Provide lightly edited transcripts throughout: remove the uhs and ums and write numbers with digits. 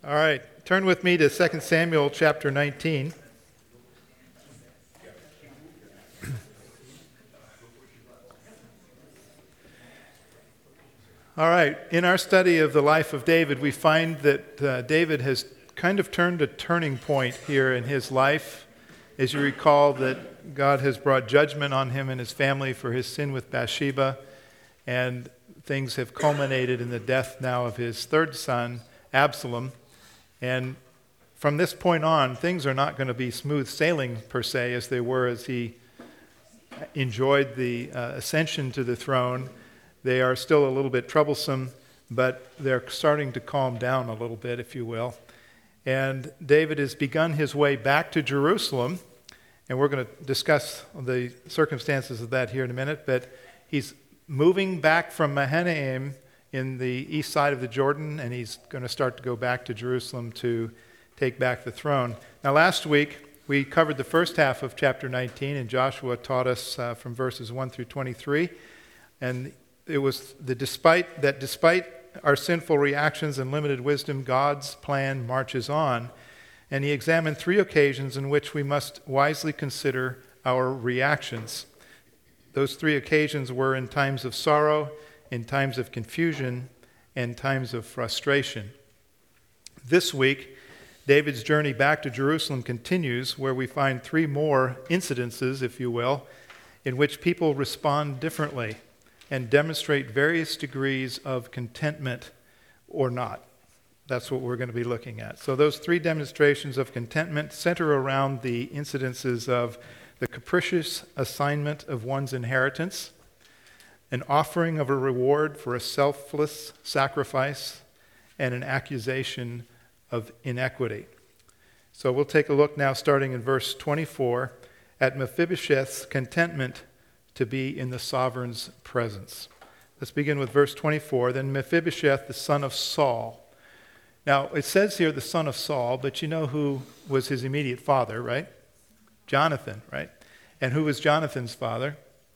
All right, turn with me to 2 Samuel chapter 19. All right, in our study of the life of David, we find that David has kind of turned a turning point here in his life. As you recall, that God has brought judgment on him and his family for his sin with Bathsheba, and things have culminated in the death now of his third son, Absalom. And from this point on, things are not going to be smooth sailing per se as they were as he enjoyed the ascension to the throne. They are still a little bit troublesome, but they're starting to calm down a little bit, if you will. And David has begun his way back to Jerusalem, and we're going to discuss the circumstances of that here in a minute, but he's moving back from Mahanaim in the east side of the Jordan, and he's going to start to go back to Jerusalem to take back the throne. Now, last week, we covered the first half of chapter 19, and Joshua taught us from verses 1 through 23, and it was despite our sinful reactions and limited wisdom, God's plan marches on, and he examined 3 occasions in which we must wisely consider our reactions. Those 3 occasions were in times of sorrow, in times of confusion, and times of frustration. This week, David's journey back to Jerusalem continues, where we find 3 more incidences, if you will, in which people respond differently and demonstrate various degrees of contentment or not. That's what we're going to be looking at. So those 3 demonstrations of contentment center around the incidences of the capricious assignment of one's inheritance, an offering of a reward for a selfless sacrifice, and an accusation of inequity. So we'll take a look now, starting in verse 24, at Mephibosheth's contentment to be in the sovereign's presence. Let's begin with verse 24. Then Mephibosheth, the son of Saul. Now, it says here the son of Saul, but you know who was his immediate father, right? Jonathan, right? And who was Jonathan's father?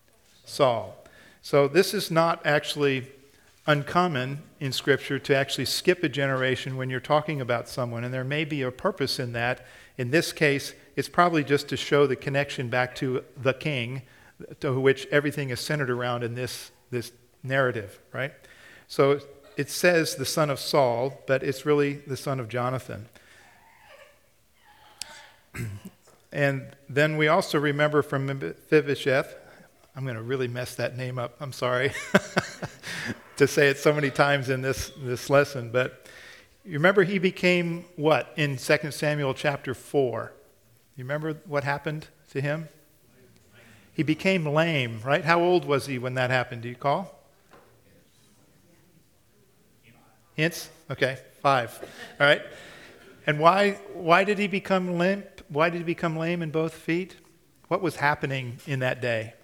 Saul. So this is not actually uncommon in Scripture to actually skip a generation when you're talking about someone, and there may be a purpose in that. In this case, it's probably just to show the connection back to the king, to which everything is centered around in this narrative, right? So it says the son of Saul, but it's really the son of Jonathan. And then we also remember from Mephibosheth, I'm going to really mess that name up, I'm sorry, to say it so many times in this lesson, but you remember he became what in 2 Samuel chapter 4? You remember what happened to him? He became lame, right? How old was he when that happened? Do you recall? Hints? Okay, 5. All right. And why did he become limp? Why did he become lame in both feet? What was happening in that day?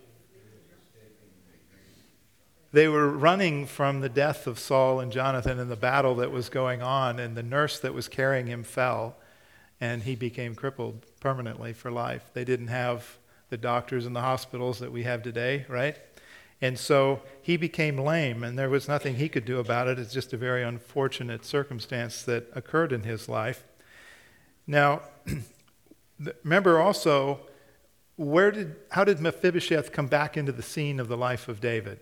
They were running from the death of Saul and Jonathan and the battle that was going on, and the nurse that was carrying him fell, and he became crippled permanently for life. They didn't have the doctors and the hospitals that we have today, right? And so he became lame, and there was nothing he could do about it. It's just a very unfortunate circumstance that occurred in his life. Now, remember also, how did Mephibosheth come back into the scene of the life of David?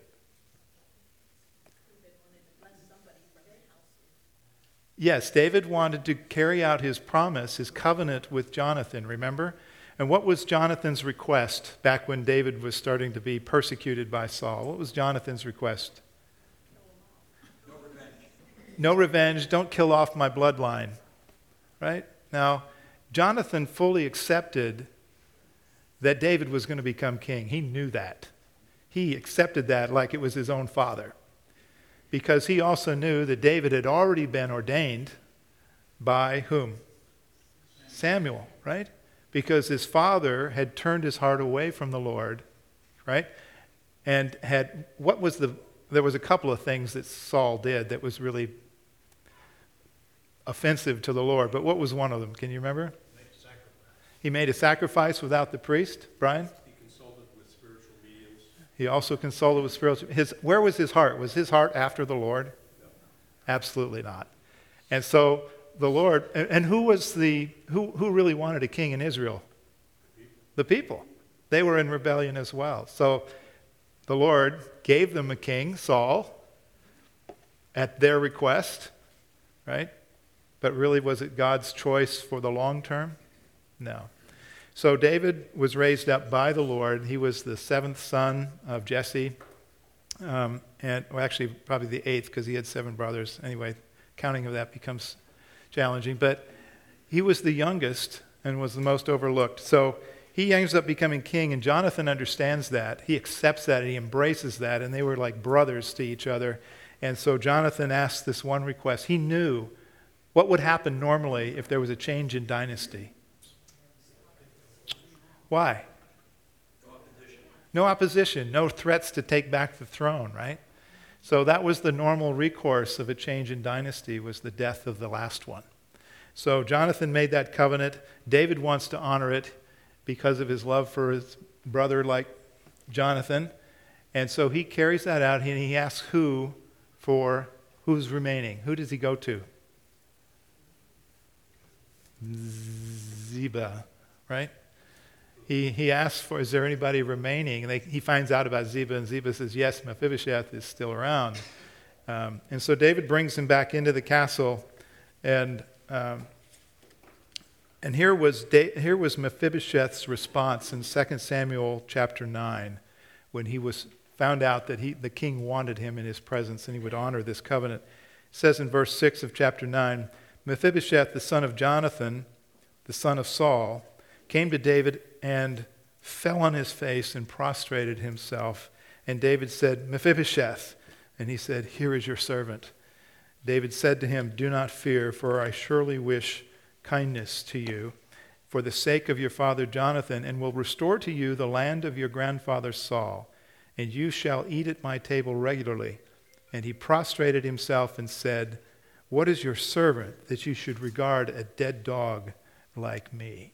Yes, David wanted to carry out his promise, his covenant with Jonathan, remember? And what was Jonathan's request back when David was starting to be persecuted by Saul? What was Jonathan's request? No revenge. No revenge, don't kill off my bloodline, right? Now, Jonathan fully accepted that David was going to become king. He knew that. He accepted that like it was his own father, because he also knew that David had already been ordained by whom? Samuel, right? Because his father had turned his heart away from the Lord, right? And there was a couple of things that Saul did that was really offensive to the Lord, but what was one of them? Can you remember? He made a sacrifice without the priest, Brian? He consulted with spiritual beings. He also consulted with spiritual. Where was his heart? Was his heart after the Lord? No. Absolutely not. And so the Lord, and who really wanted a king in Israel? The people. They were in rebellion as well. So the Lord gave them a king, Saul, at their request, right? But really, was it God's choice for the long term? No. So David was raised up by the Lord. He was the seventh son of Jesse, actually probably the eighth because he had 7 brothers. Anyway, counting of that becomes challenging. But he was the youngest and was the most overlooked. So he ends up becoming king, and Jonathan understands that. He accepts that, and he embraces that, and they were like brothers to each other. And so Jonathan asked this one request. He knew what would happen normally if there was a change in dynasty. Why? No opposition, no threats to take back the throne, right? So that was the normal recourse of a change in dynasty, was the death of the last one. So Jonathan made that covenant. David wants to honor it because of his love for his brother like Jonathan. And so he carries that out, and he asks who's remaining. Who does he go to? Ziba, right? He asks for, is there anybody remaining? And he finds out about Ziba, and Ziba says, yes, Mephibosheth is still around. And so David brings him back into the castle, and here was Mephibosheth's response in 2 Samuel chapter 9, when he was found out that the king wanted him in his presence and he would honor this covenant. It says in verse 6 of chapter 9, Mephibosheth, the son of Jonathan, the son of Saul, came to David and fell on his face and prostrated himself. And David said, Mephibosheth. And he said, here is your servant. David said to him, do not fear, for I surely wish kindness to you for the sake of your father Jonathan, and will restore to you the land of your grandfather Saul, and you shall eat at my table regularly. And he prostrated himself and said, what is your servant that you should regard a dead dog like me?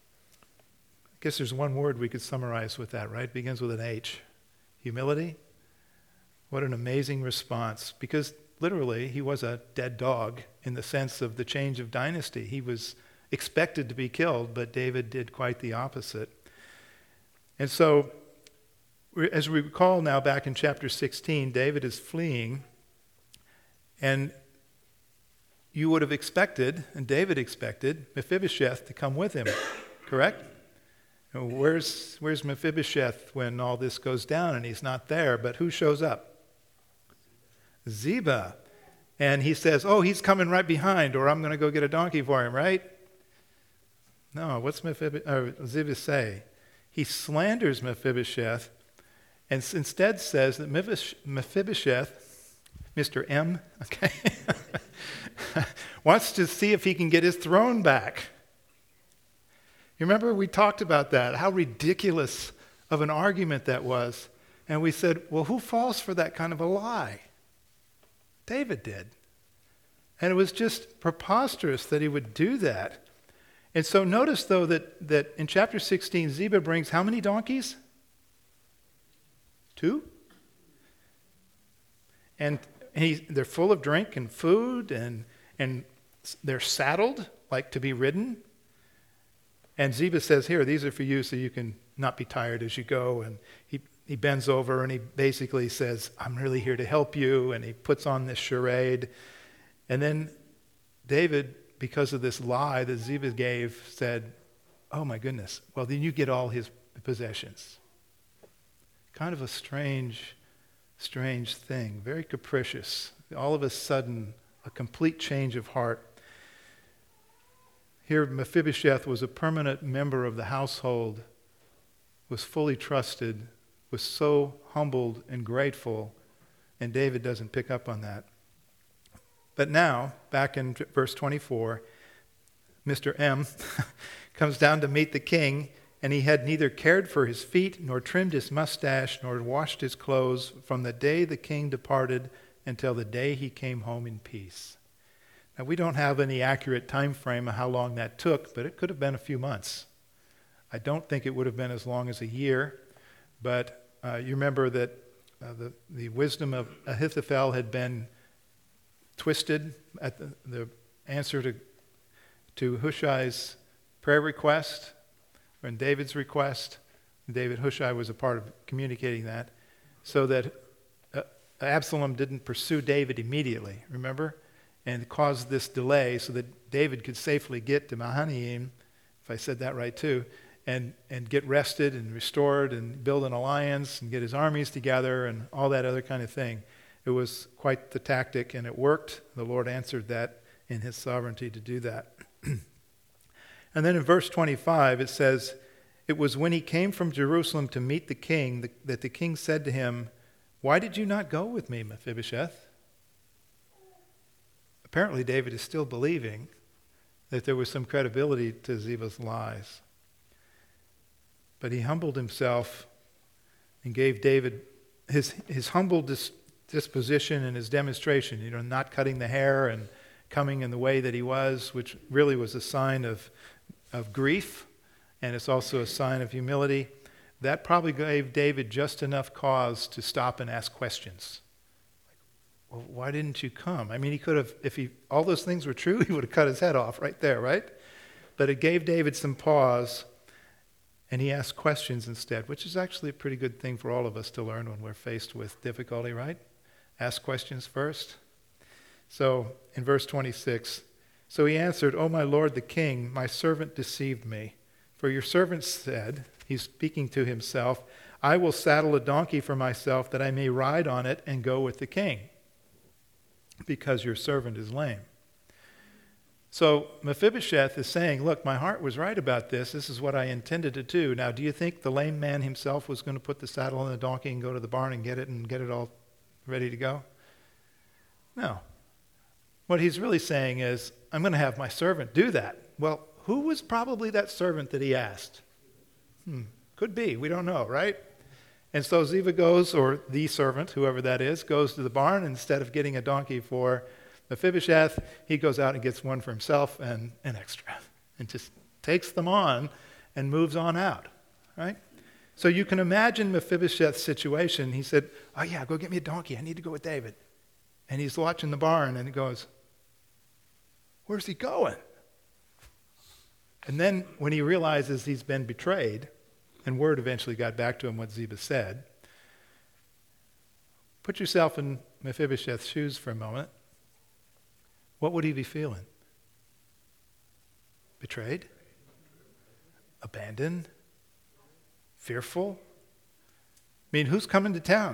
I guess there's one word we could summarize with that, right? It begins with an H. Humility. What an amazing response. Because literally, he was a dead dog in the sense of the change of dynasty. He was expected to be killed, but David did quite the opposite. And so, as we recall now back in chapter 16, David is fleeing, and you would have expected, and David expected, Mephibosheth to come with him, correct? Where's Mephibosheth when all this goes down and he's not there? But who shows up? Ziba. And he says, oh, he's coming right behind, or I'm going to go get a donkey for him, right? No, what's Ziba say? He slanders Mephibosheth and instead says that Mephibosheth, Mr. M, okay, wants to see if he can get his throne back. You remember we talked about that, how ridiculous of an argument that was. And we said, well, who falls for that kind of a lie? David did. And it was just preposterous that he would do that. And so notice, though, that in chapter 16, Ziba brings how many donkeys? 2? And they're full of drink and food, and they're saddled, like to be ridden. And Ziba says, here, these are for you so you can not be tired as you go. And he bends over and he basically says, I'm really here to help you. And he puts on this charade. And then David, because of this lie that Ziba gave, said, oh my goodness, well then you get all his possessions. Kind of a strange thing, very capricious. All of a sudden, a complete change of heart. Here, Mephibosheth was a permanent member of the household, was fully trusted, was so humbled and grateful, and David doesn't pick up on that. But now, back in verse 24, Mr. M comes down to meet the king, and he had neither cared for his feet, nor trimmed his mustache, nor washed his clothes from the day the king departed until the day he came home in peace. Now, we don't have any accurate time frame of how long that took, but it could have been a few months. I don't think it would have been as long as a year, but you remember that the wisdom of Ahithophel had been twisted at the answer to to Hushai's prayer request and David's request. Hushai was a part of communicating that, so that Absalom didn't pursue David immediately, remember? And caused this delay so that David could safely get to Mahanaim, if I said that right too, and get rested and restored and build an alliance and get his armies together and all that other kind of thing. It was quite the tactic, and it worked. The Lord answered that in his sovereignty to do that. And then in verse 25 it says, "It was when he came from Jerusalem to meet the king that the king said to him, 'Why did you not go with me, Mephibosheth?'" Apparently David is still believing that there was some credibility to Ziba's lies. But he humbled himself and gave David his humble disposition and his demonstration, not cutting the hair and coming in the way that he was, which really was a sign of grief, and it's also a sign of humility. That probably gave David just enough cause to stop and ask questions. Well, why didn't you come? I mean, he could have, if all those things were true, he would have cut his head off right there, right? But it gave David some pause, and he asked questions instead, which is actually a pretty good thing for all of us to learn when we're faced with difficulty, right? Ask questions first. So in verse 26, "So he answered, 'O my lord the king, my servant deceived me. For your servant said,'" he's speaking to himself, "'I will saddle a donkey for myself that I may ride on it and go with the king, because your servant is lame.'" So Mephibosheth is saying, look, my heart was right about this. This is what I intended to do. Now, do you think the lame man himself was going to put the saddle on the donkey and go to the barn and get it all ready to go? No. What he's really saying is, I'm going to have my servant do that. Well, who was probably that servant that he asked? Could be. We don't know, right? And so Ziba goes, or the servant, whoever that is, goes to the barn. Instead of getting a donkey for Mephibosheth, he goes out and gets one for himself and an extra, and just takes them on and moves on out, right? So you can imagine Mephibosheth's situation. He said, "Oh yeah, go get me a donkey. I need to go with David." And he's watching the barn, and he goes, "Where's he going?" And then when he realizes he's been betrayed, and word eventually got back to him what Ziba said, put yourself in Mephibosheth's shoes for a moment. What would he be feeling? Betrayed? Abandoned? Fearful? I mean, who's coming to town?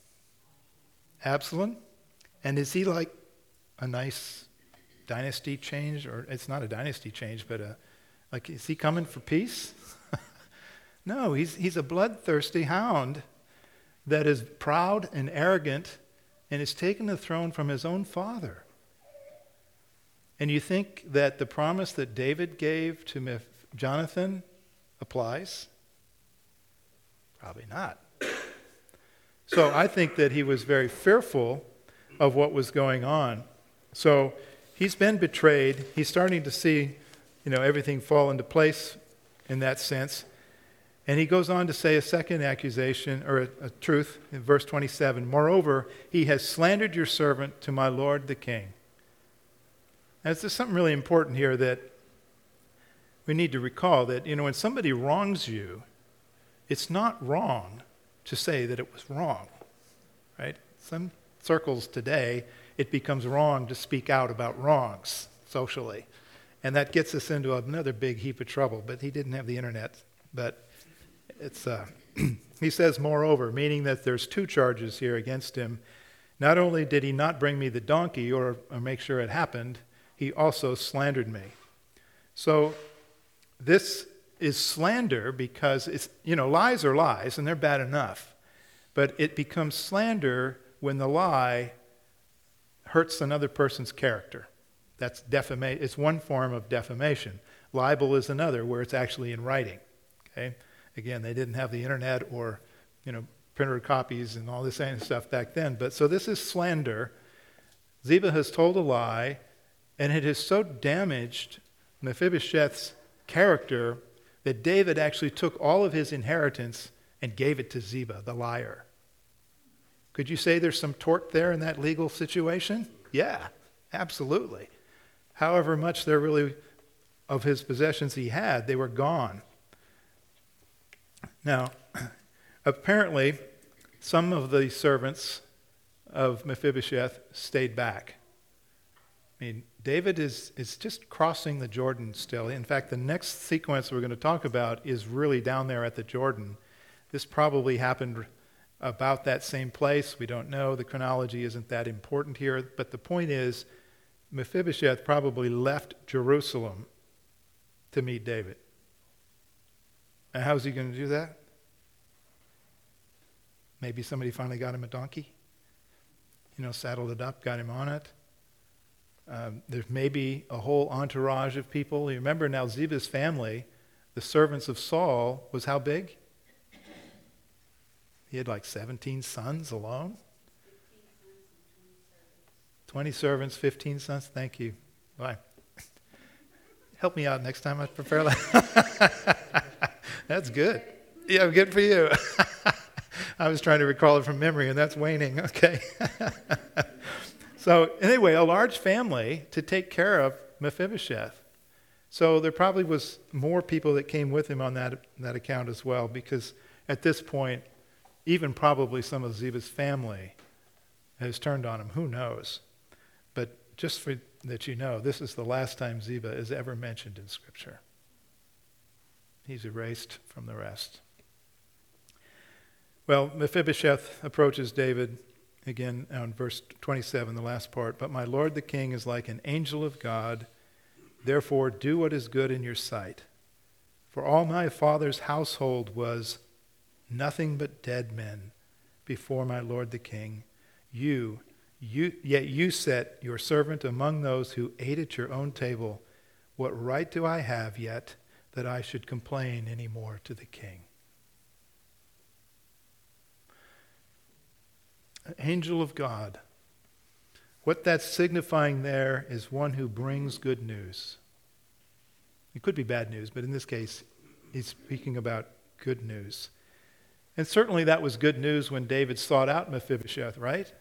Absalom? And is he like a nice dynasty change? Or it's not a dynasty change, but is he coming for peace? No, he's a bloodthirsty hound that is proud and arrogant and has taken the throne from his own father. And you think that the promise that David gave to Jonathan applies? Probably not. So I think that he was very fearful of what was going on. So he's been betrayed. He's starting to see, everything fall into place in that sense. And he goes on to say a second accusation, or a truth, in verse 27. "Moreover, he has slandered your servant to my lord the king." Now, there's something really important here that we need to recall, that, when somebody wrongs you, it's not wrong to say that it was wrong, right? Some circles today, it becomes wrong to speak out about wrongs socially. And that gets us into another big heap of trouble. But he didn't have the internet. But it's he says, "Moreover," meaning that there's two charges here against him. Not only did he not bring me the donkey or make sure it happened, he also slandered me. So this is slander because it's, lies are lies and they're bad enough. But it becomes slander when the lie hurts another person's character. That's defamation. It's one form of defamation. Libel is another, where it's actually in writing. Okay? Again, they didn't have the internet or, printer copies and all this kind of stuff back then. But so this is slander. Ziba has told a lie, and it has so damaged Mephibosheth's character that David actually took all of his inheritance and gave it to Ziba, the liar. Could you say there's some tort there in that legal situation? Yeah, absolutely. However much there really of his possessions he had, they were gone. Now, apparently, some of the servants of Mephibosheth stayed back. I mean, David is just crossing the Jordan still. In fact, the next sequence we're going to talk about is really down there at the Jordan. This probably happened about that same place. We don't know. The chronology isn't that important here. But the point is, Mephibosheth probably left Jerusalem to meet David. And how's he going to do that? Maybe somebody finally got him a donkey, saddled it up, got him on it. There's maybe a whole entourage of people. You remember now Ziba's family, the servants of Saul, was how big? He had like 17 sons alone. 20 servants, 15 sons. Thank you. Bye. Help me out next time I prepare that. That's good. Yeah, good for you. I was trying to recall it from memory, and that's waning. Okay. So anyway, a large family to take care of Mephibosheth. So there probably was more people that came with him on that account as well, because at this point, even probably some of Ziba's family has turned on him. Who knows? But just for that you know, this is the last time Ziba is ever mentioned in Scripture. He's erased from the rest. Well, Mephibosheth approaches David again in verse 27, the last part. But my lord the king is like an angel of God. Therefore, do what is good in your sight. For all my father's household was nothing but dead men before my lord the king. Yet you set your servant among those who ate at your own table. What right do I have yet that I should complain any more to the king? An angel of God. What that's signifying there is one who brings good news. It could be bad news, but in this case, he's speaking about good news. And certainly that was good news when David sought out Mephibosheth, right?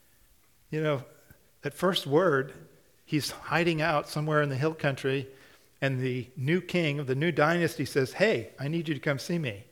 That first word, he's hiding out somewhere in the hill country, and the new king of the new dynasty says, hey, I need you to come see me.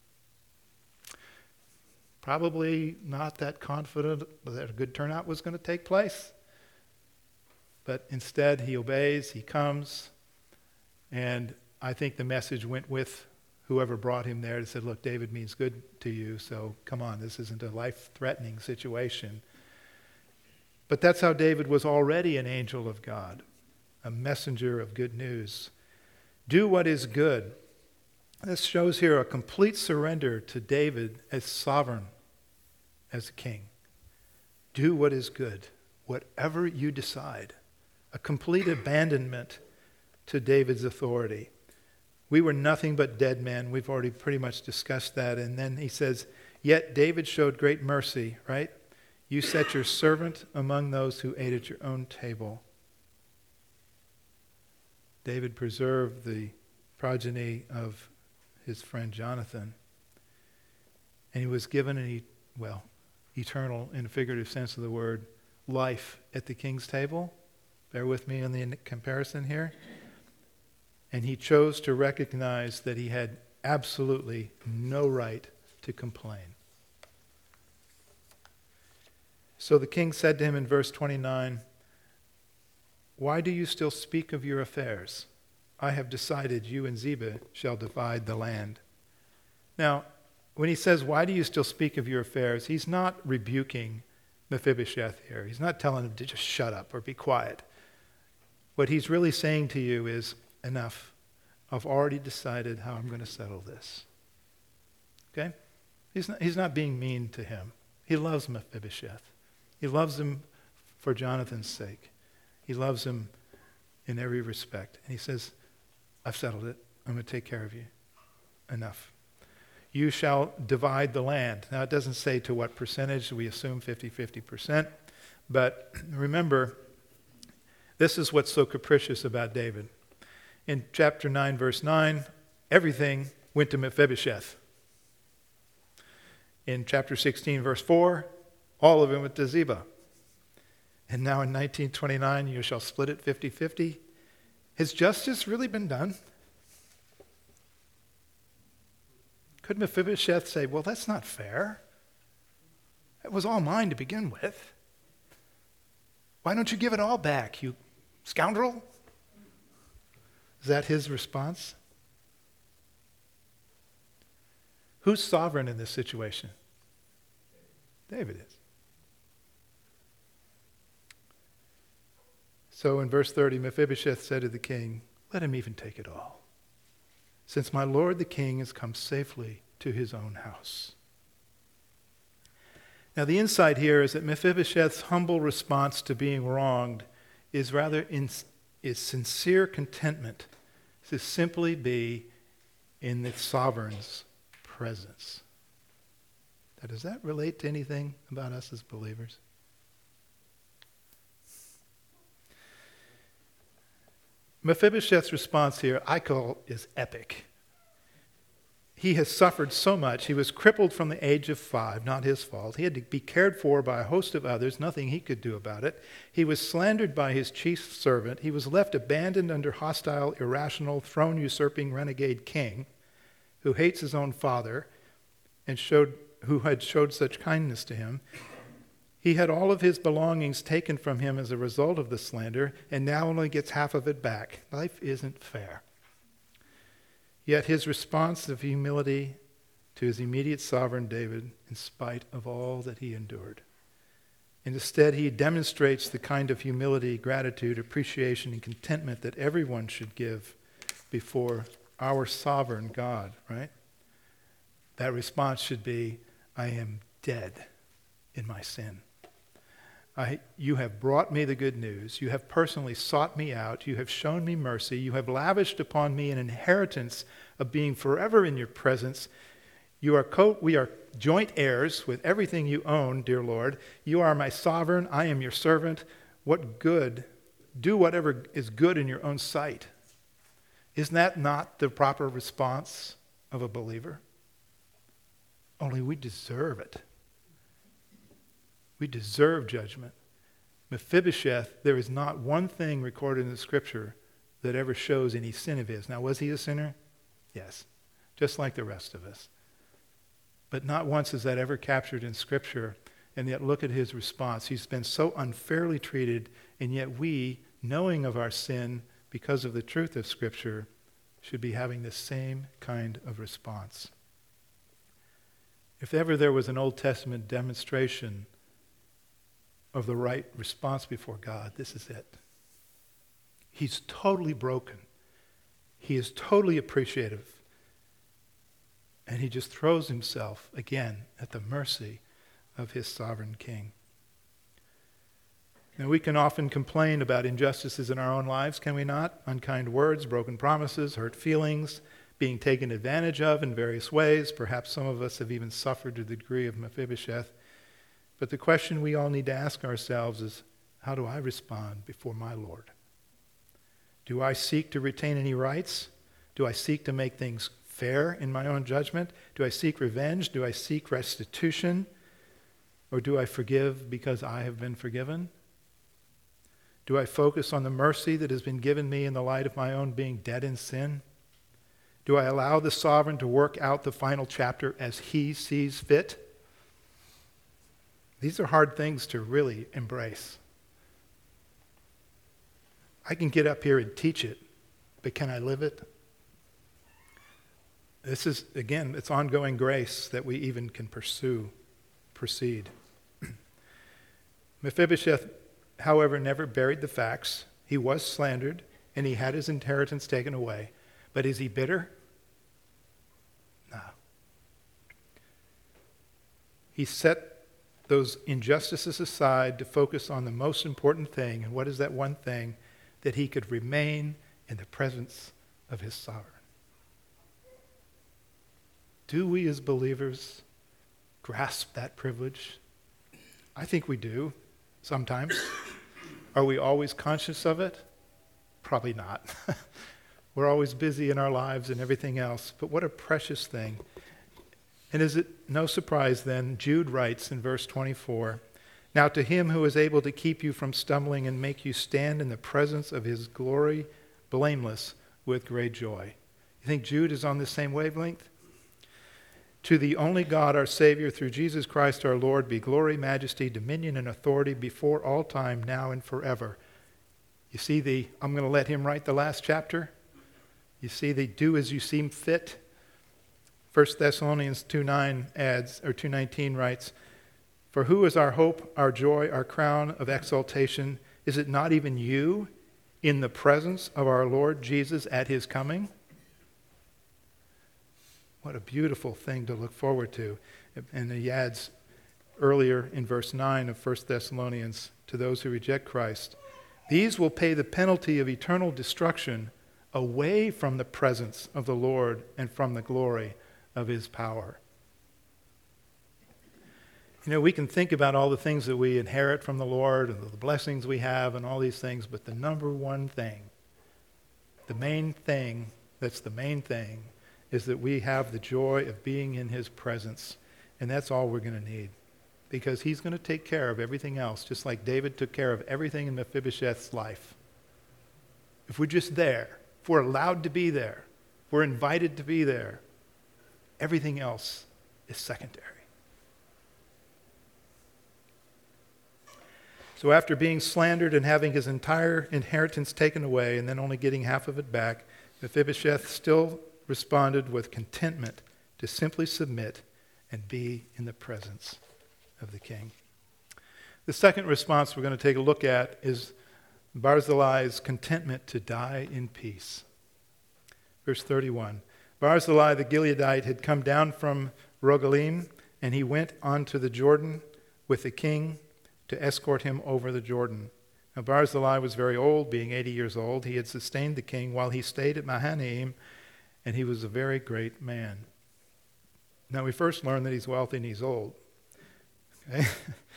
Probably not that confident that a good turnout was going to take place. But instead, he obeys, he comes, and I think the message went with whoever brought him there. They said, look, David means good to you, so come on, this isn't a life-threatening situation. But that's how David was already an angel of God, a messenger of good news. Do what is good. This shows here a complete surrender to David as sovereign, as a king. Do what is good, whatever you decide. A complete abandonment to David's authority. We were nothing but dead men. We've already pretty much discussed that. And then he says, yet David showed great mercy, right? You set your servant among those who ate at your own table. David preserved the progeny of his friend Jonathan. And he was given eternal, in a figurative sense of the word, life at the king's table. Bear with me on the comparison here. And he chose to recognize that he had absolutely no right to complain. So the king said to him in verse 29, why do you still speak of your affairs? I have decided you and Ziba shall divide the land. Now, when he says, why do you still speak of your affairs, he's not rebuking Mephibosheth here. He's not telling him to just shut up or be quiet. What he's really saying to you is, enough. I've already decided how I'm going to settle this. Okay? He's not being mean to him. He loves Mephibosheth. He loves him for Jonathan's sake. He loves him in every respect. And he says, I've settled it. I'm going to take care of you. Enough. You shall divide the land. Now, it doesn't say to what percentage. We assume 50%. But remember, this is what's so capricious about David. In chapter 9, verse 9, everything went to Mephibosheth. In chapter 16, verse 4, all of it went to Ziba. And now in 1929, you shall split it 50-50. Has justice really been done? Could Mephibosheth say, well, that's not fair. It was all mine to begin with. Why don't you give it all back, you scoundrel? Is that his response? Who's sovereign in this situation? David is. So in verse 30, Mephibosheth said to the king, let him even take it all, since my lord the king has come safely to his own house. Now the insight here is that Mephibosheth's humble response to being wronged is is sincere contentment to simply be in the sovereign's presence. Now, does that relate to anything about us as believers? Mephibosheth's response here, I call, is epic. He has suffered so much. He was crippled from the age of 5, not his fault. He had to be cared for by a host of others, nothing he could do about it. He was slandered by his chief servant. He was left abandoned under hostile, irrational, throne-usurping renegade king who hates his own father and who had showed such kindness to him. He had all of his belongings taken from him as a result of the slander, and now only gets half of it back. Life isn't fair. Yet his response of humility to his immediate sovereign David, in spite of all that he endured. And instead, he demonstrates the kind of humility, gratitude, appreciation, and contentment that everyone should give before our sovereign God, right? That response should be, I am dead in my sin. You have brought me the good news. You have personally sought me out. You have shown me mercy. You have lavished upon me an inheritance of being forever in your presence. We are joint heirs with everything you own, dear Lord. You are my sovereign. I am your servant. What good? Do whatever is good in your own sight. Isn't that not the proper response of a believer? Only we deserve it. We deserve judgment. Mephibosheth, there is not one thing recorded in the scripture that ever shows any sin of his. Now, was he a sinner? Yes, just like the rest of us. But not once is that ever captured in scripture. And yet look at his response. He's been so unfairly treated, and yet we, knowing of our sin because of the truth of scripture, should be having the same kind of response. If ever there was an Old Testament demonstration of the right response before God, this is it. He's totally broken. He is totally appreciative. And he just throws himself again at the mercy of his sovereign king. Now, we can often complain about injustices in our own lives, can we not? Unkind words, broken promises, hurt feelings, being taken advantage of in various ways. Perhaps some of us have even suffered to the degree of Mephibosheth. But the question we all need to ask ourselves is, how do I respond before my Lord? Do I seek to retain any rights? Do I seek to make things fair in my own judgment? Do I seek revenge? Do I seek restitution? Or do I forgive because I have been forgiven? Do I focus on the mercy that has been given me in the light of my own being dead in sin? Do I allow the sovereign to work out the final chapter as he sees fit? These are hard things to really embrace. I can get up here and teach it, but can I live it? This is, again, it's ongoing grace that we even can proceed. Mephibosheth, however, never buried the facts. He was slandered, and he had his inheritance taken away. But is he bitter? No. He set those injustices aside to focus on the most important thing. And what is that one thing? That he could remain in the presence of his sovereign. Do we as believers grasp that privilege? I think we do, sometimes. Are we always conscious of it? Probably not. We're always busy in our lives and everything else, but what a precious thing. And is it no surprise then, Jude writes in verse 24, now to him who is able to keep you from stumbling and make you stand in the presence of his glory blameless with great joy. You think Jude is on the same wavelength? To the only God, our Savior, through Jesus Christ our Lord, be glory, majesty, dominion, and authority before all time, now and forever. You see I'm going to let him write the last chapter. You see the do as you seem fit. 1 Thessalonians 2:19 writes, for who is our hope, our joy, our crown of exaltation? Is it not even you in the presence of our Lord Jesus at his coming? What a beautiful thing to look forward to. And he adds earlier in verse 9 of 1 Thessalonians, to those who reject Christ, these will pay the penalty of eternal destruction away from the presence of the Lord and from the glory of his power. You know, we can think about all the things that we inherit from the Lord and the blessings we have and all these things, but the number one thing, the main thing that's the main thing, is that we have the joy of being in his presence. And that's all we're going to need. Because he's going to take care of everything else, just like David took care of everything in Mephibosheth's life. If we're just there, if we're allowed to be there, if we're invited to be there, everything else is secondary. So after being slandered and having his entire inheritance taken away and then only getting half of it back, Mephibosheth still responded with contentment to simply submit and be in the presence of the king. The second response we're going to take a look at is Barzillai's contentment to die in peace. Verse 31. Barzillai the Gileadite had come down from Rogelim, and he went on to the Jordan with the king to escort him over the Jordan. Now Barzillai was very old, being 80 years old. He had sustained the king while he stayed at Mahanaim, and he was a very great man. Now we first learn that he's wealthy and he's old. Okay?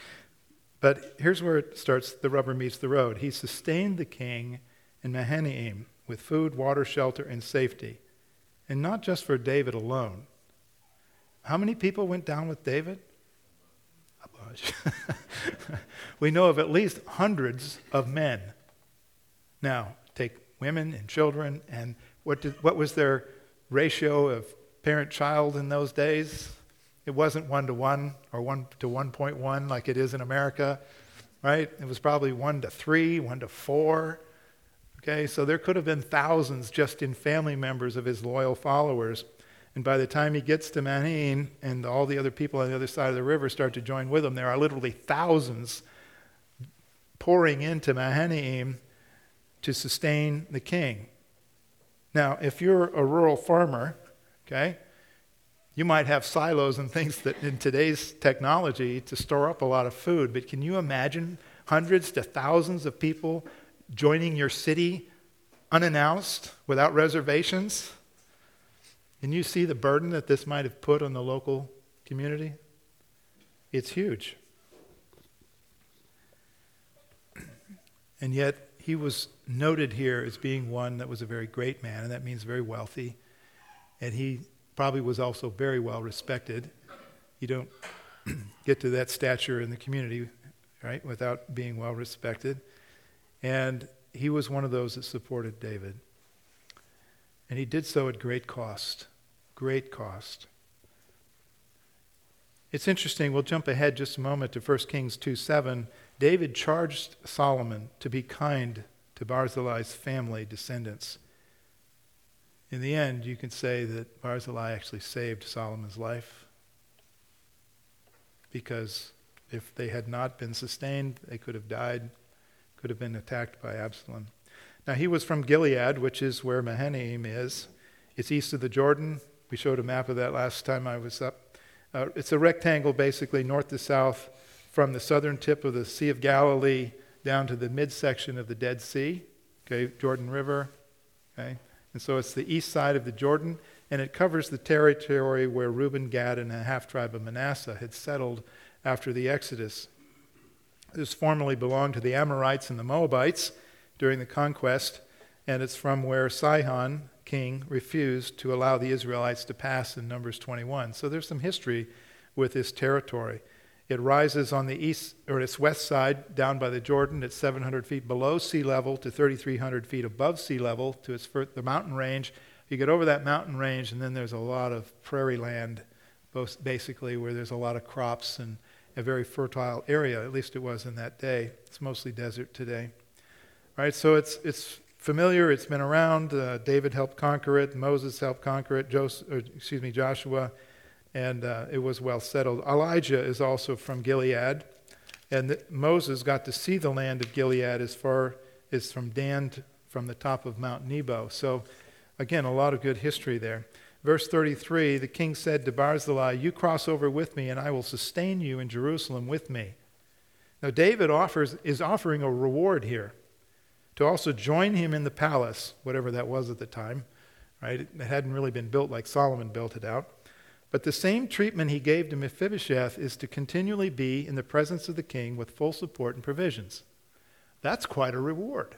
But here's where it starts, the rubber meets the road. He sustained the king in Mahanaim with food, water, shelter, and safety. And not just for David alone. How many people went down with David? A bunch. We know of at least hundreds of men. Now, take women and children, and what was their ratio of parent-child in those days? It wasn't 1-to-1 or 1-to-1.1 like it is in America, right? It was probably 1-to-3, 1-to-4. Okay, so there could have been thousands just in family members of his loyal followers. And by the time he gets to Mahanaim and all the other people on the other side of the river start to join with him, there are literally thousands pouring into Mahanaim to sustain the king. Now, if you're a rural farmer, okay, you might have silos and things that in today's technology to store up a lot of food, but can you imagine hundreds to thousands of people joining your city unannounced, without reservations? Can you see the burden that this might have put on the local community? It's huge. And yet, he was noted here as being one that was a very great man, and that means very wealthy. And he probably was also very well respected. You don't get to that stature in the community, right, without being well respected. And he was one of those that supported David. And he did so at great cost. Great cost. It's interesting, we'll jump ahead just a moment to 1 Kings 2:7. David charged Solomon to be kind to Barzillai's family descendants. In the end, you can say that Barzillai actually saved Solomon's life, because if they had not been sustained, they could have died, could have been attacked by Absalom. Now, he was from Gilead, which is where Mahanaim is. It's east of the Jordan. We showed a map of that last time I was up. It's a rectangle, basically, north to south, from the southern tip of the Sea of Galilee down to the midsection of the Dead Sea, okay, Jordan River, okay? And so it's the east side of the Jordan, and it covers the territory where Reuben, Gad, and a half-tribe of Manasseh had settled after the Exodus. This formerly belonged to the Amorites and the Moabites during the conquest, and it's from where Sihon, king, refused to allow the Israelites to pass in Numbers 21. So there's some history with this territory. It rises on the east or its west side down by the Jordan at 700 feet below sea level to 3,300 feet above sea level to the mountain range. You get over that mountain range, and then there's a lot of prairie land, basically, where there's a lot of crops and a very fertile area. At least it was in that day. It's mostly desert today. All right, so it's familiar. It's been around. David helped conquer it. Moses helped conquer it. Joshua. And it was well settled. Elijah is also from Gilead, and Moses got to see the land of Gilead as far as from Dan, from the top of Mount Nebo. So, again, a lot of good history there. Verse 33, the king said to Barzillai, "You cross over with me, and I will sustain you in Jerusalem with me." Now, David is offering a reward here to also join him in the palace, whatever that was at the time. Right? It hadn't really been built like Solomon built it out. But the same treatment he gave to Mephibosheth is to continually be in the presence of the king with full support and provisions. That's quite a reward.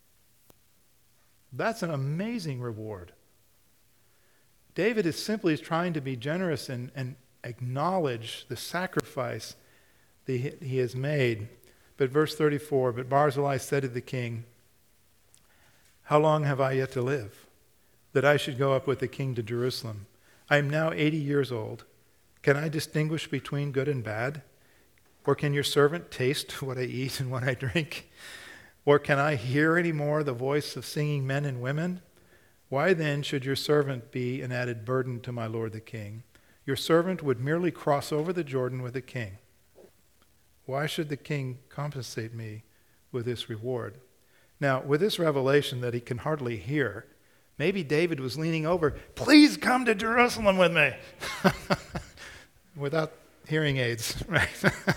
That's an amazing reward. David is simply trying to be generous and acknowledge the sacrifice that he has made. But verse 34, but Barzillai said to the king, "How long have I yet to live, that I should go up with the king to Jerusalem? I am now 80 years old. Can I distinguish between good and bad? Or can your servant taste what I eat and what I drink? Or can I hear any more the voice of singing men and women? Why then should your servant be an added burden to my lord the king? Your servant would merely cross over the Jordan with the king. Why should the king compensate me with this reward?" Now, with this revelation that he can hardly hear, maybe David was leaning over, "Please come to Jerusalem with me." Without hearing aids, right?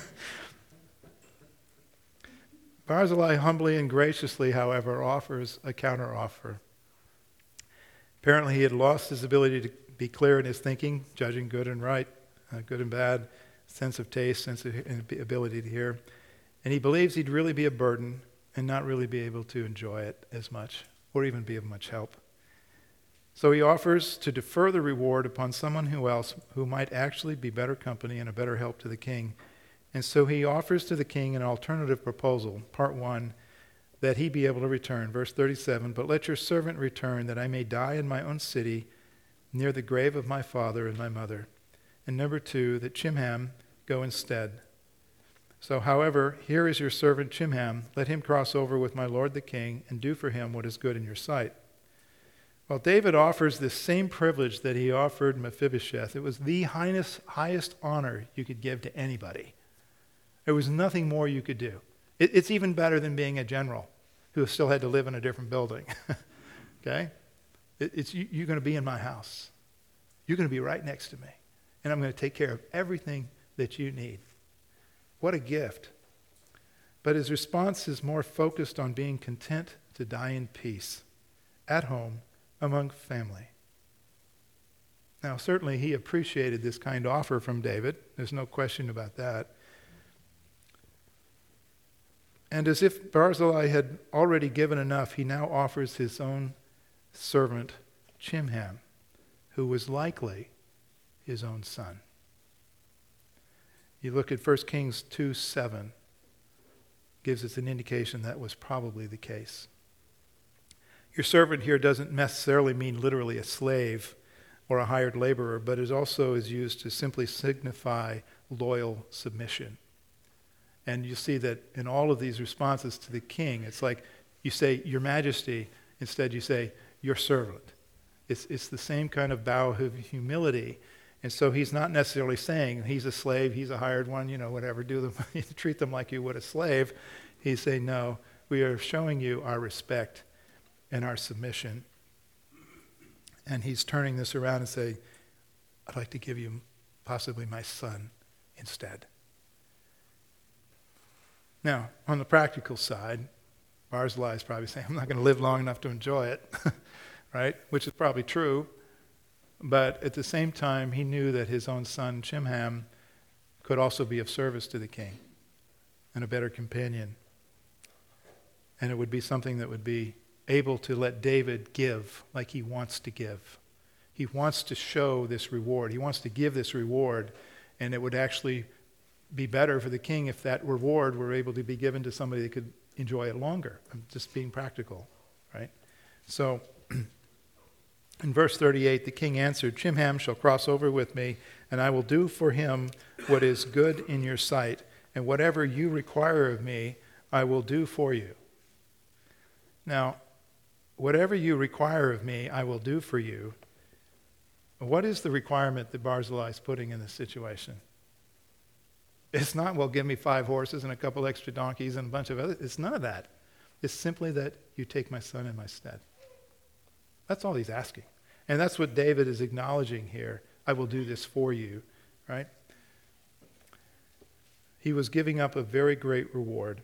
Barzillai humbly and graciously, however, offers a counteroffer. Apparently he had lost his ability to be clear in his thinking, judging good and right, good and bad, sense of taste, sense of ability to hear. And he believes he'd really be a burden and not really be able to enjoy it as much or even be of much help. So he offers to defer the reward upon someone else who might actually be better company and a better help to the king. And so he offers to the king an alternative proposal, part 1, that he be able to return. Verse 37, "But let your servant return, that I may die in my own city, near the grave of my father and my mother. And number 2, that Chimham go instead. So, however, here is your servant Chimham. Let him cross over with my lord the king, and do for him what is good in your sight." Well, David offers this same privilege that he offered Mephibosheth. It was the highest honor you could give to anybody. There was nothing more you could do. It's even better than being a general who still had to live in a different building. Okay? You're going to be in my house. You're going to be right next to me. And I'm going to take care of everything that you need. What a gift. But his response is more focused on being content to die in peace, at home, among family. Now, certainly he appreciated this kind offer from David. There's no question about that. And as if Barzillai had already given enough, he now offers his own servant, Chimham, who was likely his own son. You look at 1 Kings 2:7, gives us an indication that was probably the case. Your servant here doesn't necessarily mean literally a slave or a hired laborer, but it also is used to simply signify loyal submission. And you see that in all of these responses to the king, it's like you say, "Your Majesty," instead you say, "Your servant." It's the same kind of bow of humility. And so he's not necessarily saying he's a slave, he's a hired one, whatever, treat them like you would a slave. He's saying, no, we are showing you our respect and our submission. And he's turning this around and saying, "I'd like to give you possibly my son instead." Now, on the practical side, Barzillai is probably saying, "I'm not going to live long enough to enjoy it," right? Which is probably true. But at the same time, he knew that his own son, Chimham, could also be of service to the king and a better companion. And it would be something that would be able to let David give like he wants to give. He wants to show this reward. He wants to give this reward, and it would actually be better for the king if that reward were able to be given to somebody that could enjoy it longer. I'm just being practical, right? So in verse 38, the king answered, Chimham shall cross over with me, and I will do for him what is good in your sight, and whatever you require of me, I will do for you. Now, whatever you require of me, I will do for you. What is the requirement that Barzillai is putting in this situation? It's not, well, give me 5 horses and a couple extra donkeys and a bunch of other. It's none of that. It's simply that you take my son in my stead. That's all he's asking. And that's what David is acknowledging here. I will do this for you, right? He was giving up a very great reward.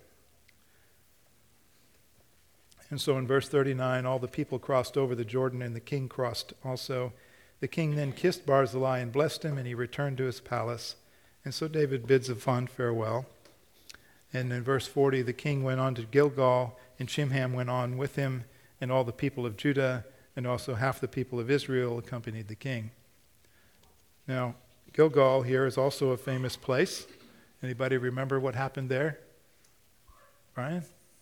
And so in verse 39, all the people crossed over the Jordan, and the king crossed also. The king then kissed Barzillai and blessed him, and he returned to his palace. And so David bids a fond farewell. And in verse 40, the king went on to Gilgal, and Chimham went on with him, and all the people of Judah, and also half the people of Israel accompanied the king. Now, Gilgal here is also a famous place. Anybody remember what happened there? Brian?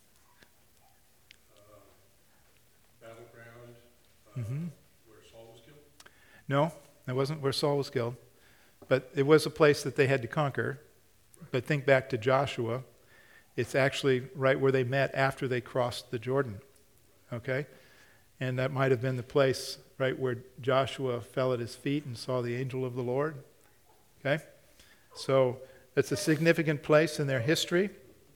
Battleground where Saul was killed? No, that wasn't where Saul was killed. But it was a place that they had to conquer. But think back to Joshua. It's actually right where they met after they crossed the Jordan. Okay? And that might have been the place right where Joshua fell at his feet and saw the angel of the Lord. Okay? So it's a significant place in their history.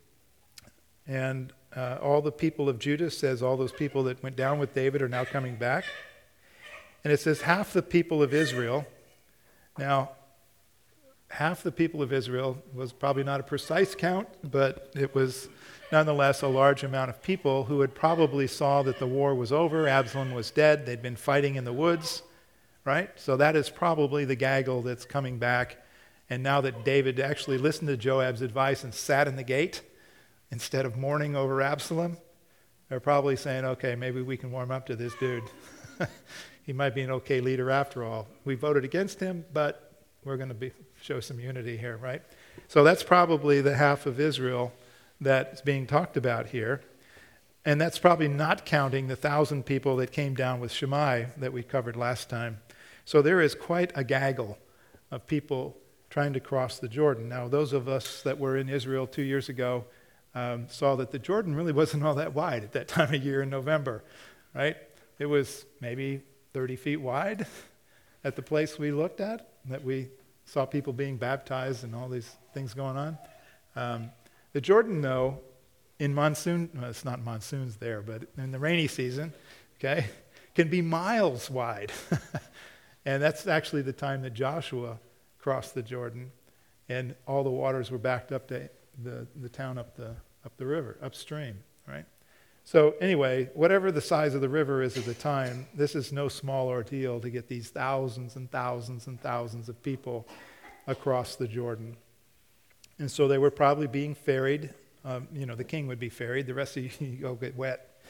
And all the people of Judah, says all those people that went down with David are now coming back. And it says half the people of Israel. Now, half the people of Israel was probably not a precise count, but it was nonetheless a large amount of people who had probably saw that the war was over, Absalom was dead, they'd been fighting in the woods, right? So that is probably the gaggle that's coming back. And now that David actually listened to Joab's advice and sat in the gate instead of mourning over Absalom, they're probably saying, okay, maybe we can warm up to this dude. He might be an okay leader after all. We voted against him, but we're going to show some unity here, right? So that's probably the half of Israel that's being talked about here. And that's probably not counting the 1,000 people that came down with Shammai that we covered last time. So there is quite a gaggle of people trying to cross the Jordan. Now, those of us that were in Israel 2 years ago saw that the Jordan really wasn't all that wide at that time of year in November, right? It was maybe 30 feet wide at the place we looked at, that we saw people being baptized and all these things going on. The Jordan, though, in monsoon, well, it's not monsoons there, but in the rainy season, okay, can be miles wide. And that's actually the time that Joshua crossed the Jordan, and all the waters were backed up to the town up the river, upstream, right? So anyway, whatever the size of the river is at the time, this is no small ordeal to get these thousands and thousands and thousands of people across the Jordan. And so they were probably being ferried. The king would be ferried. The rest of you go get wet.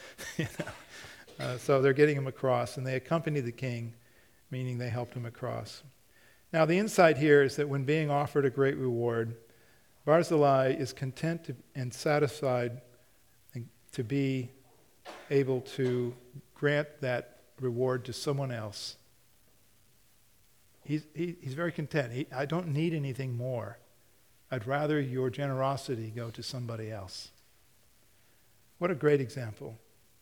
So they're getting him across, and they accompany the king, meaning they helped him across. Now, the insight here is that when being offered a great reward, Barzillai is content and satisfied to be able to grant that reward to someone else. He's very content. I don't need anything more. I'd rather your generosity go to somebody else. What a great example.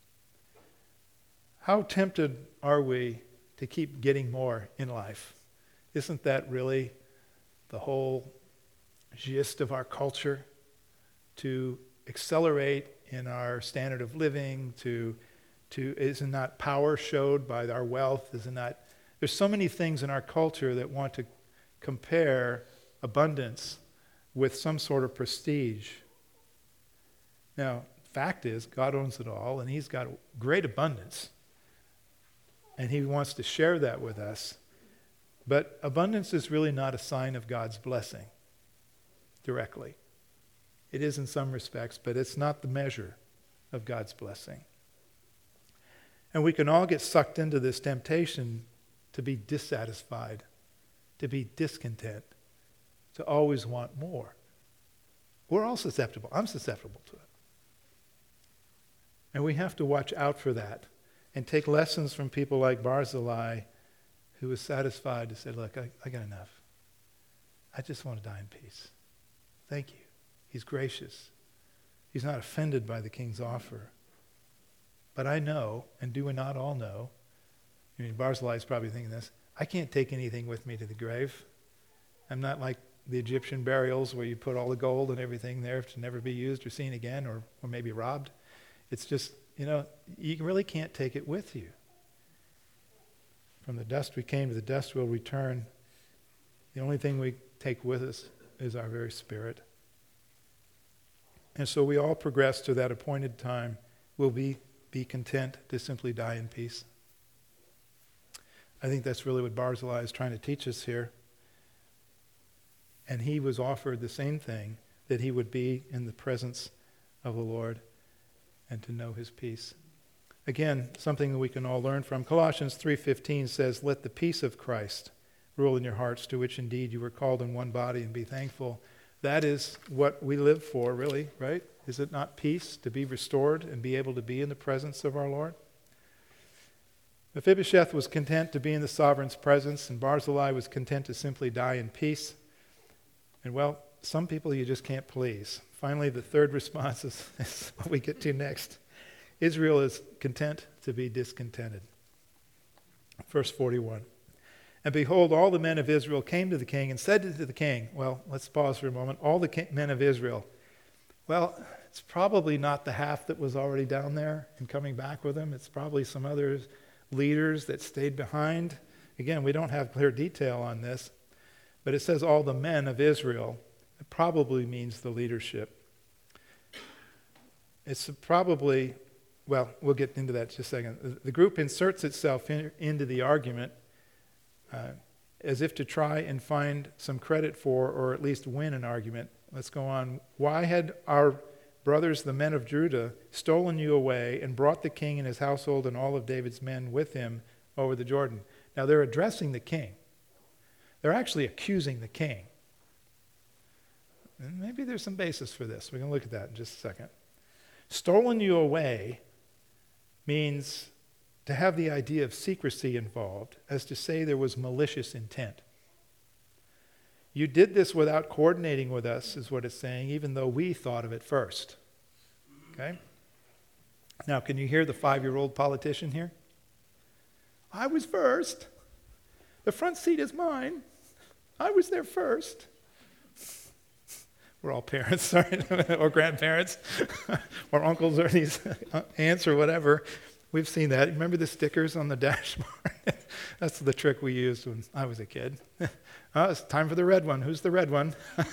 How tempted are we to keep getting more in life? Isn't that really the whole gist of our culture? To accelerate in our standard of living, isn't that power showed by our wealth? There's so many things in our culture that want to compare abundance with some sort of prestige. Now, fact is, God owns it all, and he's got great abundance. And he wants to share that with us. But abundance is really not a sign of God's blessing directly. It is in some respects, but it's not the measure of God's blessing. And we can all get sucked into this temptation to be dissatisfied, to be discontent, to always want more. We're all susceptible. I'm susceptible to it. And we have to watch out for that and take lessons from people like Barzillai, who was satisfied to say, look, I got enough. I just want to die in peace. Thank you. He's gracious. He's not offended by the king's offer. But I know, and do we not all know, I mean, Barzillai is probably thinking this, I can't take anything with me to the grave. I'm not like the Egyptian burials where you put all the gold and everything there to never be used or seen again or maybe robbed. It's just, you really can't take it with you. From the dust we came, to the dust we'll return. The only thing we take with us is our very spirit. And so we all progress to that appointed time. We'll be content to simply die in peace. I think that's really what Barzillai is trying to teach us here. And he was offered the same thing, that he would be in the presence of the Lord and to know his peace. Again, something that we can all learn from. Colossians 3:15 says, let the peace of Christ rule in your hearts, to which indeed you were called in one body, and be thankful. That is what we live for, really, right? Is it not peace to be restored and be able to be in the presence of our Lord? Mephibosheth was content to be in the sovereign's presence, and Barzillai was content to simply die in peace. And well, some people you just can't please. Finally, the third response is what we get to next. Israel is content to be discontented. Verse 41. And behold, all the men of Israel came to the king and said to the king, well, let's pause for a moment. All the men of Israel. Well, it's probably not the half that was already down there and coming back with them. It's probably some other leaders that stayed behind. Again, we don't have clear detail on this, but it says all the men of Israel. It probably means the leadership. It's probably, well, we'll get into that in just a second. The group inserts itself into the argument as if to try and find some credit for, or at least win an argument. Let's go on. Why had our brothers, the men of Judah, stolen you away and brought the king and his household and all of David's men with him over the Jordan? Now they're addressing the king. They're actually accusing the king. And maybe there's some basis for this. We're going to look at that in just a second. Stolen you away means to have the idea of secrecy involved, as to say there was malicious intent. You did this without coordinating with us, is what it's saying, even though we thought of it first. Okay? Now, can you hear the 5-year-old politician here? I was first. The front seat is mine. I was there first. We're all parents, sorry, or grandparents, or uncles, or these aunts, or whatever. We've seen that. Remember the stickers on the dashboard? That's the trick we used when I was a kid. It's time for the red one. Who's the red one?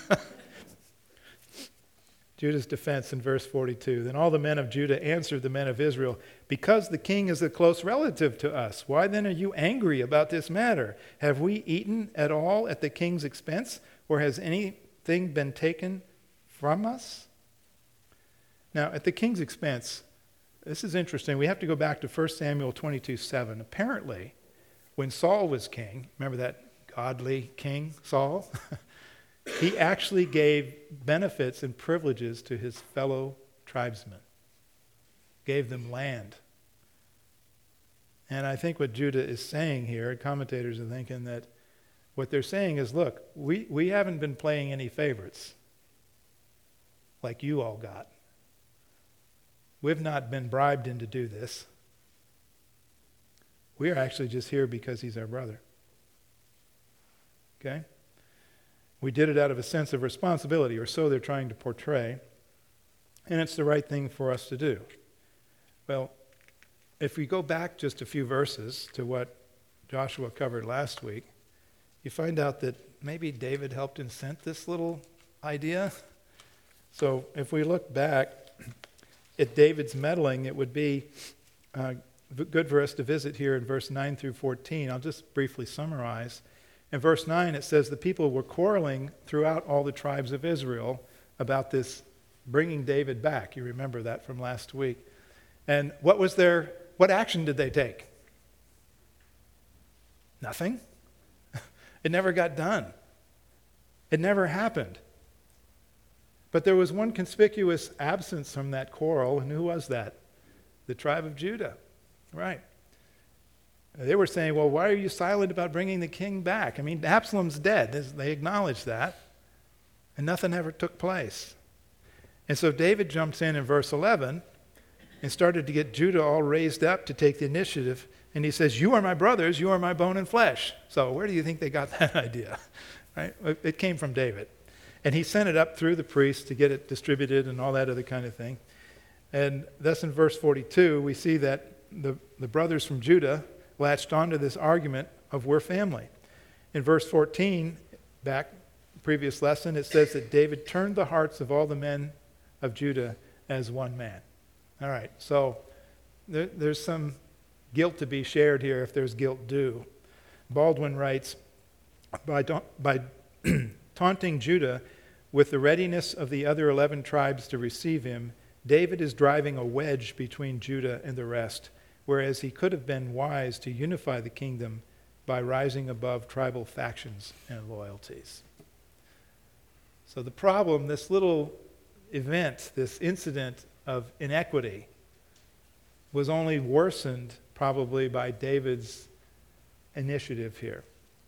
Judah's defense in verse 42. Then all the men of Judah answered the men of Israel, because the king is a close relative to us. Why then are you angry about this matter? Have we eaten at all at the king's expense, or has anything been taken from us? Now, at the king's expense, this is interesting. We have to go back to 1 Samuel 22:7. Apparently, when Saul was king, remember that godly king, Saul? He actually gave benefits and privileges to his fellow tribesmen. Gave them land. And I think what Judah is saying here, commentators are thinking that what they're saying is, look, we haven't been playing any favorites like you all got. We've not been bribed into do this. We are actually just here because he's our brother. Okay? We did it out of a sense of responsibility, or so they're trying to portray. And it's the right thing for us to do. Well, if we go back just a few verses to what Joshua covered last week, you find out that maybe David helped incent this little idea. So if we look back at David's meddling, it would be good for us to visit here in verse 9 through 14. I'll just briefly summarize. In verse 9, it says the people were quarreling throughout all the tribes of Israel about this bringing David back. You remember that from last week. And what action did they take? Nothing. It never got done. It never happened. But there was one conspicuous absence from that quarrel, and who was that? The tribe of Judah. Right. They were saying, well, why are you silent about bringing the king back? I mean, Absalom's dead. They acknowledged that. And nothing ever took place. And so David jumps in verse 11 and started to get Judah all raised up to take the initiative. And he says, you are my brothers, you are my bone and flesh. So where do you think they got that idea? Right? It came from David. And he sent it up through the priests to get it distributed and all that other kind of thing. And thus in verse 42, we see that the brothers from Judah latched onto this argument of we're family. In verse 14, back previous lesson, it says that David turned the hearts of all the men of Judah as one man. All right, so there's some guilt to be shared here if there's guilt due. Baldwin writes, by taunting Judah with the readiness of the other 11 tribes to receive him, David is driving a wedge between Judah and the rest, whereas he could have been wise to unify the kingdom by rising above tribal factions and loyalties. So the problem, this little event, this incident of inequity, was only worsened probably by David's initiative here.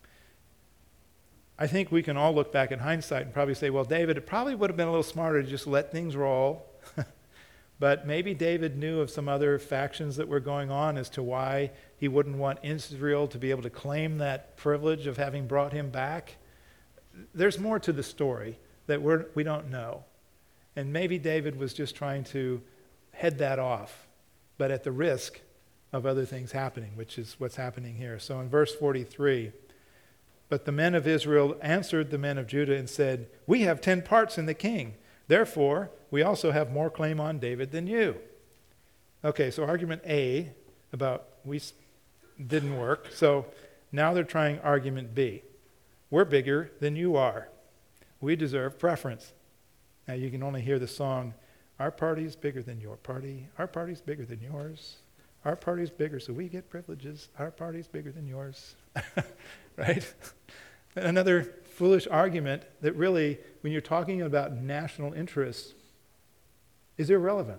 I think we can all look back in hindsight and probably say, well, David, it probably would have been a little smarter to just let things roll. But maybe David knew of some other factions that were going on as to why he wouldn't want Israel to be able to claim that privilege of having brought him back. There's more to the story that we don't know. And maybe David was just trying to head that off, but at the risk of other things happening, which is what's happening here. So in verse 43, but the men of Israel answered the men of Judah and said, we have 10 parts in the king. Therefore, we also have more claim on David than you. Okay, so argument A about we didn't work. So now they're trying argument B. We're bigger than you are. We deserve preference. Now you can only hear the song, our party's bigger than your party. Our party's bigger than yours. Our party's bigger, so we get privileges. Our party's bigger than yours. Right? Another foolish argument that really, when you're talking about national interests, is irrelevant.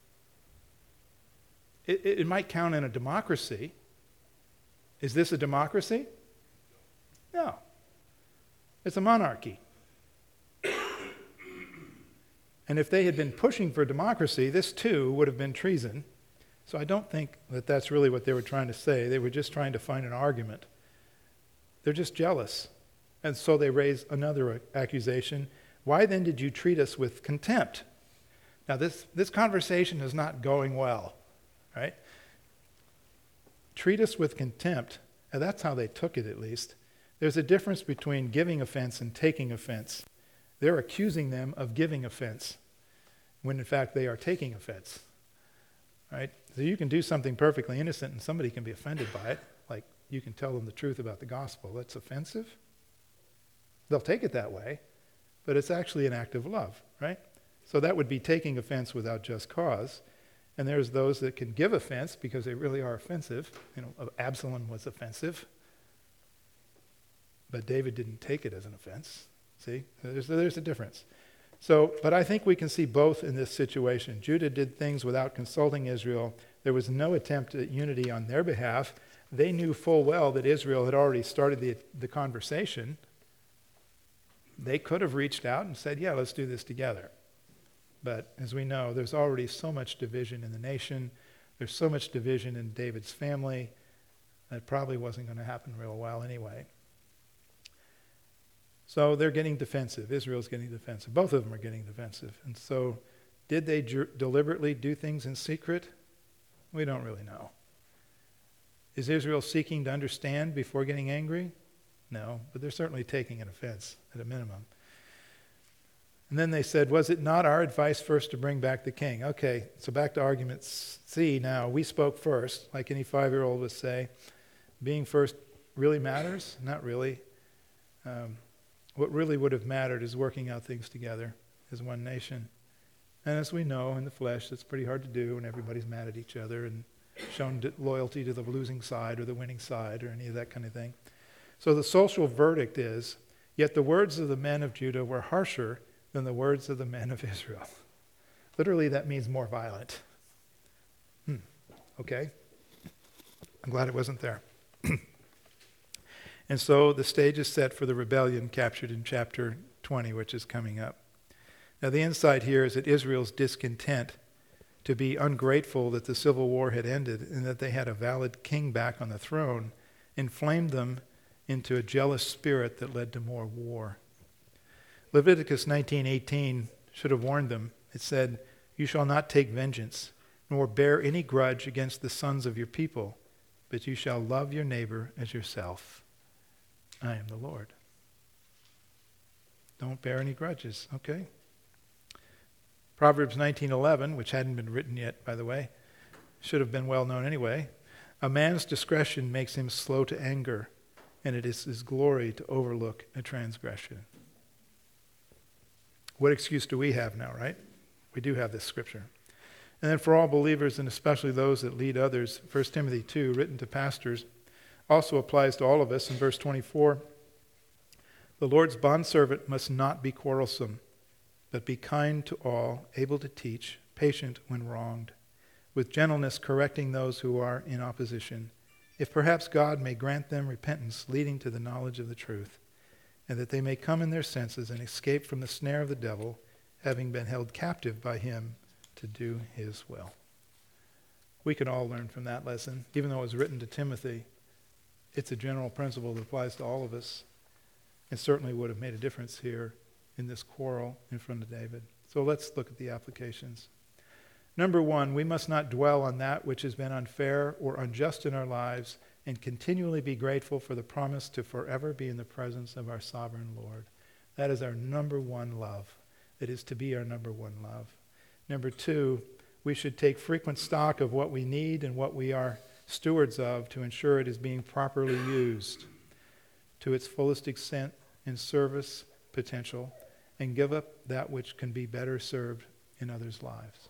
It might count in a democracy. Is this a democracy? No. It's a monarchy. And if they had been pushing for democracy, this too would have been treason. So I don't think that that's really what they were trying to say. They were just trying to find an argument. They're just jealous. And so they raise another accusation. Why then did you treat us with contempt? Now this conversation is not going well, right? Treat us with contempt. And that's how they took it, at least. There's a difference between giving offense and taking offense. They're accusing them of giving offense, when in fact they are taking offense. Right? So you can do something perfectly innocent and somebody can be offended by it. Like you can tell them the truth about the gospel. That's offensive. They'll take it that way, but it's actually an act of love, right? So that would be taking offense without just cause. And there's those that can give offense because they really are offensive. You know, Absalom was offensive, but David didn't take it as an offense. See, there's a difference. So, but I think we can see both in this situation. Judah did things without consulting Israel. There was no attempt at unity on their behalf. They knew full well that Israel had already started the conversation. They could have reached out and said, yeah, let's do this together. But as we know, there's already so much division in the nation. There's so much division in David's family. That probably wasn't going to happen real well anyway. So they're getting defensive. Israel's getting defensive. Both of them are getting defensive. And so did they deliberately do things in secret? We don't really know. Is Israel seeking to understand before getting angry? No, but they're certainly taking an offense at a minimum. And then they said, was it not our advice first to bring back the king? Okay, so back to argument C now. We spoke first, like any 5-year-old would say. Being first really matters? Not really. What really would have mattered is working out things together as one nation. And as we know, in the flesh, it's pretty hard to do when everybody's mad at each other and shown loyalty to the losing side or the winning side or any of that kind of thing. So the social verdict is, yet the words of the men of Judah were harsher than the words of the men of Israel. Literally, that means more violent. Okay. I'm glad it wasn't there. And so the stage is set for the rebellion captured in chapter 20, which is coming up. Now, the insight here is that Israel's discontent to be ungrateful that the civil war had ended and that they had a valid king back on the throne inflamed them into a jealous spirit that led to more war. Leviticus 19:18 should have warned them. It said, "You shall not take vengeance, nor bear any grudge against the sons of your people, but you shall love your neighbor as yourself. I am the Lord." Don't bear any grudges, okay? Proverbs 19:11, which hadn't been written yet, by the way, should have been well known anyway. A man's discretion makes him slow to anger, and it is his glory to overlook a transgression. What excuse do we have now, right? We do have this scripture. And then for all believers, and especially those that lead others, 1 Timothy 2, written to pastors, also applies to all of us in verse 24. The Lord's bondservant must not be quarrelsome, but be kind to all, able to teach, patient when wronged, with gentleness correcting those who are in opposition, if perhaps God may grant them repentance leading to the knowledge of the truth, and that they may come in their senses and escape from the snare of the devil, having been held captive by him to do his will. We can all learn from that lesson. Even though it was written to Timothy, it's a general principle that applies to all of us. It certainly would have made a difference here in this quarrel in front of David. So let's look at the applications. Number one, we must not dwell on that which has been unfair or unjust in our lives, and continually be grateful for the promise to forever be in the presence of our sovereign Lord. That is our number one love. It is to be our number one love. Number two, we should take frequent stock of what we need and what we are stewards of to ensure it is being properly used to its fullest extent in service potential, and give up that which can be better served in others' lives.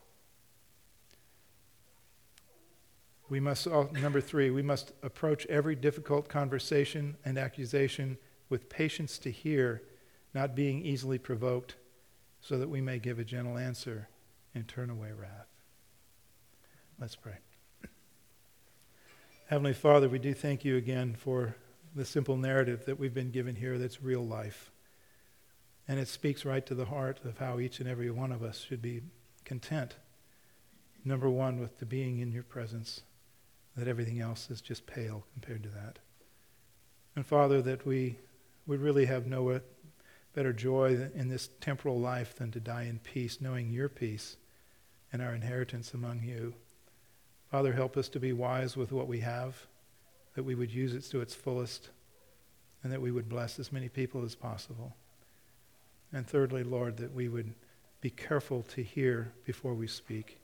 Number three, we must approach every difficult conversation and accusation with patience to hear, not being easily provoked, so that we may give a gentle answer and turn away wrath. Let's pray. Heavenly Father, we do thank you again for the simple narrative that we've been given here that's real life. And it speaks right to the heart of how each and every one of us should be content. Number one, with the being in your presence, that everything else is just pale compared to that. And Father, that we would really have no better joy in this temporal life than to die in peace, knowing your peace and our inheritance among you. Father, help us to be wise with what we have, that we would use it to its fullest, and that we would bless as many people as possible. And thirdly, Lord, that we would be careful to hear before we speak,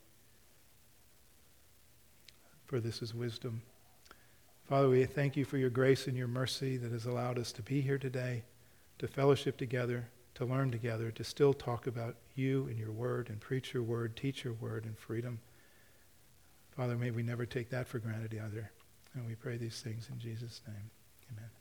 for this is wisdom. Father, we thank you for your grace and your mercy that has allowed us to be here today, to fellowship together, to learn together, to still talk about you and your word and preach your word, teach your word in freedom. Father, may we never take that for granted either. And we pray these things in Jesus' name. Amen.